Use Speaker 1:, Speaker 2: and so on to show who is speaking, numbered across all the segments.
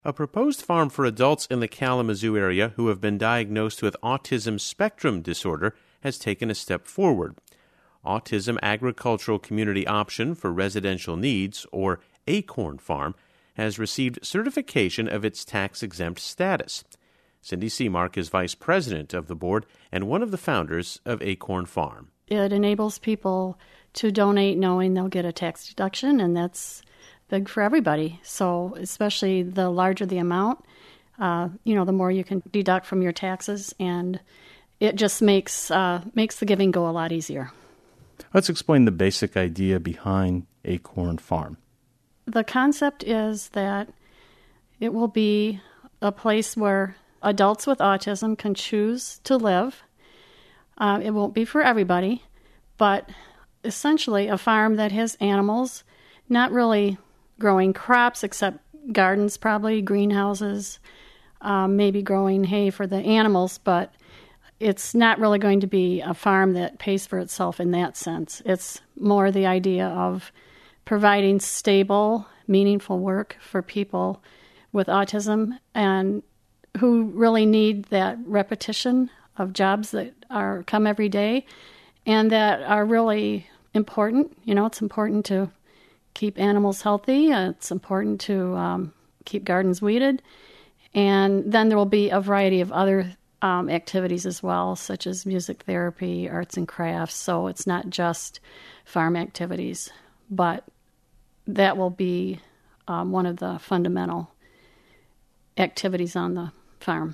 Speaker 1: A proposed farm for adults in the Kalamazoo area who have been diagnosed with autism spectrum disorder has taken a step forward. Autism Agricultural Community Option for Residential Needs, or ACORN Farm, has received certification of its tax-exempt status. Cindy Seamark is vice president of the board and one of the founders of ACORN Farm.
Speaker 2: It enables people to donate knowing they'll get a tax deduction, and that's big for everybody. So especially the larger the amount, the more you can deduct from your taxes, and it just makes the giving go a lot easier.
Speaker 3: Let's explain the basic idea behind ACORN Farm.
Speaker 2: The concept is that it will be a place where adults with autism can choose to live. It won't be for everybody, but essentially a farm that has animals, not really growing crops except gardens, probably greenhouses, maybe growing hay for the animals, but it's not really going to be a farm that pays for itself in that sense. It's more the idea of providing stable, meaningful work for people with autism and who really need that repetition of jobs that come every day and that are really important. It's important to keep animals healthy. It's important to keep gardens weeded. And then there will be a variety of other activities as well, such as music therapy, arts and crafts. So it's not just farm activities, but that will be one of the fundamental activities on the farm.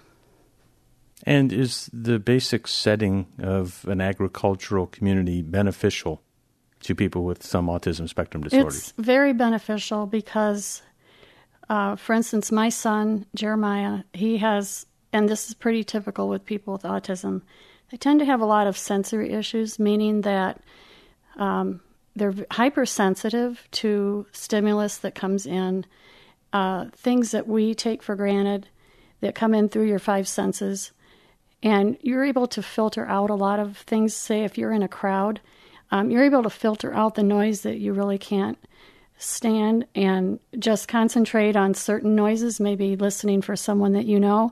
Speaker 3: And is the basic setting of an agricultural community beneficial to people with some autism spectrum disorder?
Speaker 2: It's very beneficial because, for instance, my son, Jeremiah, he has, and this is pretty typical with people with autism, they tend to have a lot of sensory issues, meaning that they're hypersensitive to stimulus that comes in, things that we take for granted that come in through your five senses. And you're able to filter out a lot of things. Say if you're in a crowd, you're able to filter out the noise that you really can't stand and just concentrate on certain noises, maybe listening for someone that you know.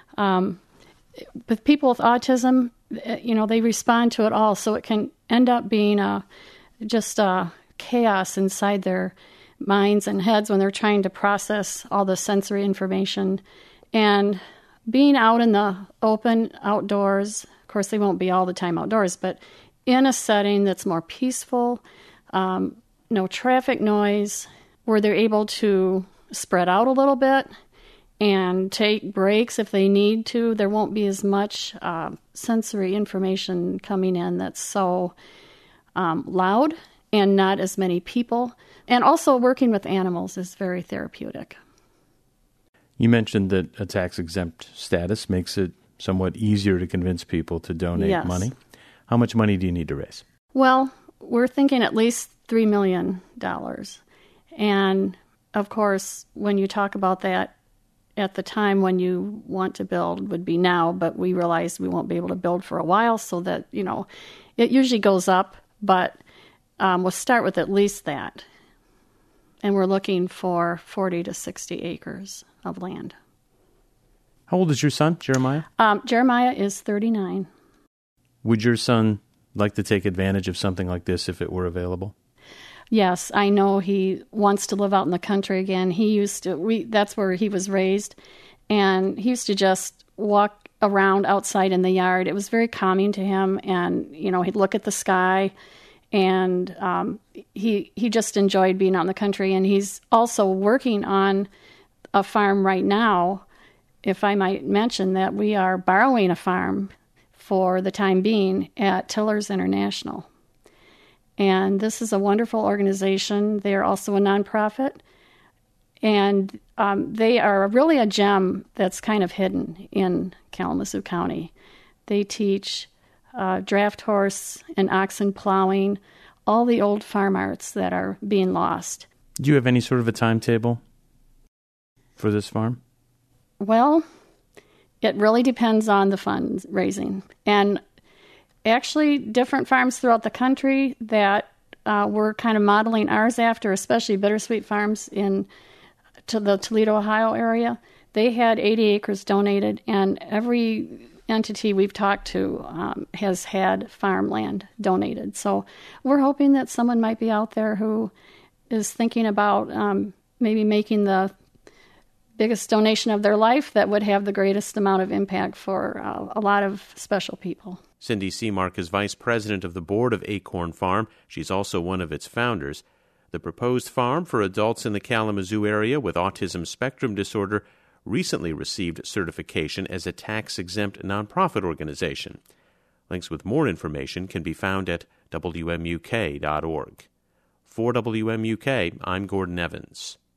Speaker 2: With people with autism, they respond to it all. So it can end up being just chaos inside their minds and heads when they're trying to process all the sensory information. And being out in the open outdoors, of course they won't be all the time outdoors, but in a setting that's more peaceful, no traffic noise, where they're able to spread out a little bit and take breaks if they need to. There won't be as much sensory information coming in that's so loud and not as many people. And also working with animals is very therapeutic.
Speaker 3: You mentioned that a tax-exempt status makes it somewhat easier to convince people to donate money. How much money do you need to raise?
Speaker 2: Well, we're thinking at least $3 million. And, of course, when you talk about that at the time when you want to build would be now, but we realize we won't be able to build for a while, so that, it usually goes up, but we'll start with at least that. And we're looking for 40 to 60 acres of land.
Speaker 3: How old is your son, Jeremiah?
Speaker 2: Jeremiah is 39.
Speaker 3: Would your son like to take advantage of something like this if it were available?
Speaker 2: Yes, I know he wants to live out in the country again. That's where he was raised, and he used to just walk around outside in the yard. It was very calming to him, and he'd look at the sky, and he just enjoyed being out in the country. And he's also working on a farm right now. If I might mention that we are borrowing a farm for the time being at Tillers International. And this is a wonderful organization. They are also a nonprofit. And they are really a gem that's kind of hidden in Kalamazoo County. They teach draft horse and oxen plowing, all the old farm arts that are being lost.
Speaker 3: Do you have any sort of a timetable for this farm?
Speaker 2: Well, it really depends on the fundraising. And actually, different farms throughout the country that we're kind of modeling ours after, especially Bittersweet Farms in to the Toledo, Ohio area. They had 80 acres donated, and every entity we've talked to has had farmland donated. So we're hoping that someone might be out there who is thinking about maybe making the biggest donation of their life that would have the greatest amount of impact for a lot of special people.
Speaker 1: Cindy Seamark is vice president of the board of Acorn Farm. She's also one of its founders. The proposed farm for adults in the Kalamazoo area with autism spectrum disorder recently received certification as a tax-exempt nonprofit organization. Links with more information can be found at WMUK.org. For WMUK, I'm Gordon Evans.